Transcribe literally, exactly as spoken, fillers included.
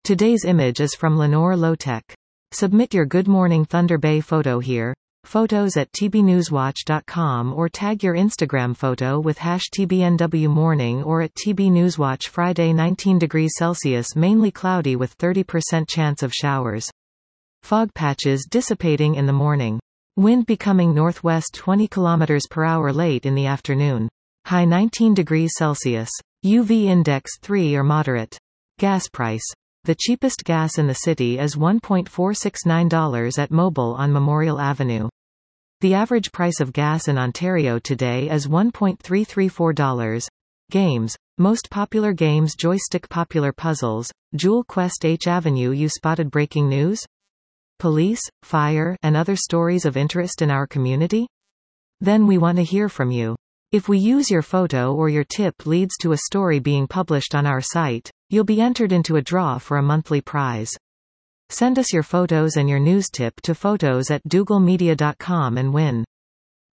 Today's image is from Lenore Lowtech. Submit your Good Morning Thunder Bay photo here. Photos at t b newswatch dot com or tag your Instagram photo with hash T B N W morning or at T B Newswatch. Friday, nineteen degrees Celsius, mainly cloudy with thirty percent chance of showers. Fog patches dissipating in the morning. Wind becoming northwest twenty kilometers per hour late in the afternoon. High nineteen degrees Celsius. U V index three or moderate. Gas price. The cheapest gas in the city is one point four six nine dollars at Mobil on Memorial Avenue. The average price of gas in Ontario today is one point three three four dollars. Games. Most popular games: Joystick. Popular puzzles: Jewel Quest. H Avenue. You spotted breaking news? Police, fire, and other stories of interest in our community? Then we want to hear from you. If we use your photo or your tip leads to a story being published on our site, you'll be entered into a draw for a monthly prize. Send us your photos and your news tip to photos at dougal media dot com and win.